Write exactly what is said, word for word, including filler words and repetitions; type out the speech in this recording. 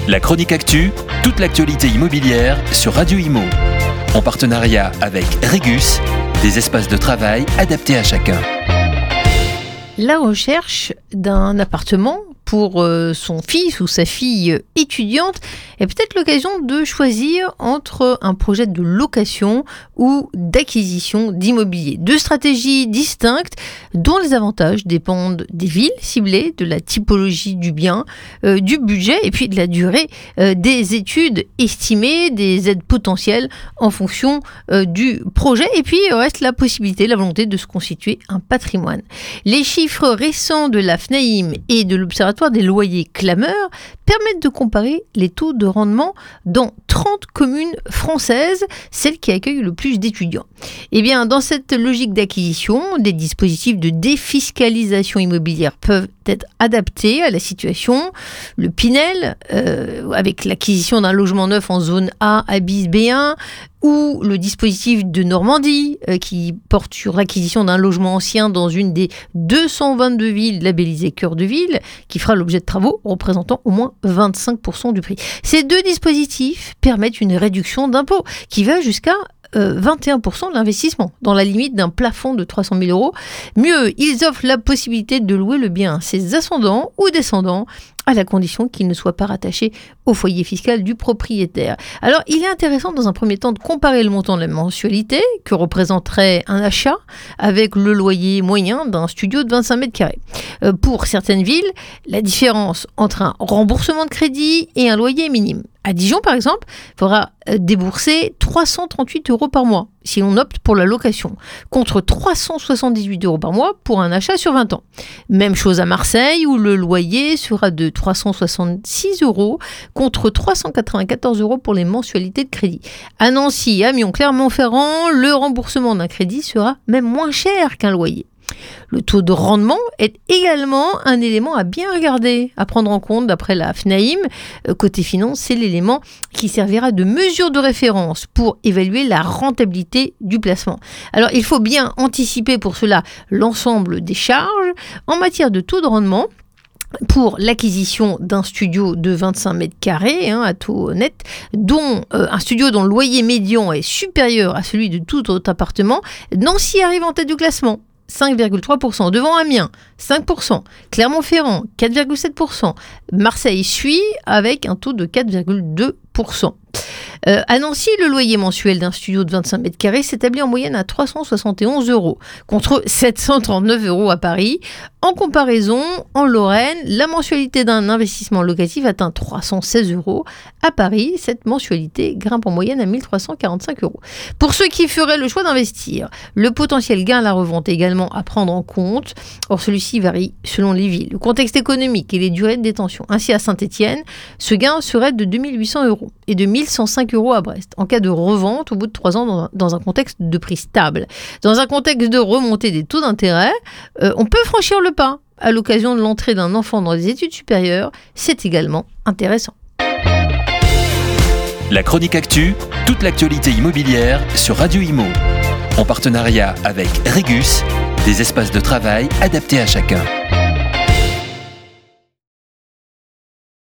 La chronique actu, toute l'actualité immobilière sur Radio Imo. En partenariat avec Regus, des espaces de travail adaptés à chacun. La recherche d'un appartement pour euh, son fils ou sa fille étudiante est peut-être l'occasion de choisir entre un projet de location ou d'acquisition d'immobilier. Deux stratégies distinctes dont les avantages dépendent des villes ciblées, de la typologie du bien, euh, du budget et puis de la durée euh, des études estimées, des aides potentielles en fonction euh, du projet. Et puis reste la possibilité, la volonté de se constituer un patrimoine. Les chiffres récents de la FNAIM et de l'Observatoire des loyers clameurs permettent de comparer les taux de rendement dans trente communes françaises, celles qui accueillent le plus d'étudiants. Et bien, dans cette logique d'acquisition, des dispositifs de défiscalisation immobilière peuvent être adaptés à la situation. Le Pinel, euh, avec l'acquisition d'un logement neuf en zone A à bis B un, ou le dispositif de Normandie euh, qui porte sur l'acquisition d'un logement ancien dans une des deux cent vingt-deux villes labellisées cœur de ville, qui fera l'objet de travaux représentant au moins vingt-cinq pour cent du prix. Ces deux dispositifs permettent une réduction d'impôt qui va jusqu'à Euh, vingt et un pour cent de l'investissement, dans la limite d'un plafond de trois cent mille euros. Mieux, ils offrent la possibilité de louer le bien à ses ascendants ou descendants, à la condition qu'il ne soit pas rattaché au foyer fiscal du propriétaire. Alors, il est intéressant dans un premier temps de comparer le montant de la mensualité que représenterait un achat avec le loyer moyen d'un studio de vingt-cinq mètres carrés. Euh, pour certaines villes, la différence entre un remboursement de crédit et un loyer est minime. À Dijon, par exemple, il faudra débourser trois cent trente-huit euros par mois si l'on opte pour la location, contre trois cent soixante-dix-huit euros par mois pour un achat sur vingt ans. Même chose à Marseille, où le loyer sera de trois cent soixante-six euros contre trois cent quatre-vingt-quatorze euros pour les mensualités de crédit. À Nancy, Amiens, Clermont-Ferrand, le remboursement d'un crédit sera même moins cher qu'un loyer. Le taux de rendement est également un élément à bien regarder, à prendre en compte d'après la FNAIM. Côté finance, c'est l'élément qui servira de mesure de référence pour évaluer la rentabilité du placement. Alors, il faut bien anticiper pour cela l'ensemble des charges en matière de taux de rendement. Pour l'acquisition d'un studio de vingt-cinq mètres carrés hein, à taux net, dont euh, un studio dont le loyer médian est supérieur à celui de tout autre appartement, Nancy arrive en tête du classement. cinq virgule trois pour cent, devant Amiens, cinq pour cent, Clermont-Ferrand, quatre virgule sept pour cent, Marseille suit avec un taux de quatre virgule deux pour cent. Euh, à Nancy, le loyer mensuel d'un studio de vingt-cinq mètres carrés s'établit en moyenne à trois cent soixante et onze euros, contre sept cent trente-neuf euros à Paris. En comparaison, en Lorraine, la mensualité d'un investissement locatif atteint trois cent seize euros. À Paris, cette mensualité grimpe en moyenne à mille trois cent quarante-cinq euros. Pour ceux qui feraient le choix d'investir, le potentiel gain à la revente est également à prendre en compte. Or, celui-ci varie selon les villes, le contexte économique et les durées de détention. Ainsi, à Saint-Étienne, ce gain serait de deux mille huit cents euros et de mille cent cinq euros à Brest, en cas de revente au bout de trois ans dans un, dans un contexte de prix stable. Dans un contexte de remontée des taux d'intérêt, euh, on peut franchir le pas à l'occasion de l'entrée d'un enfant dans les études supérieures. C'est également intéressant. La chronique actu, toute l'actualité immobilière sur Radio Imo. En partenariat avec Regus, des espaces de travail adaptés à chacun.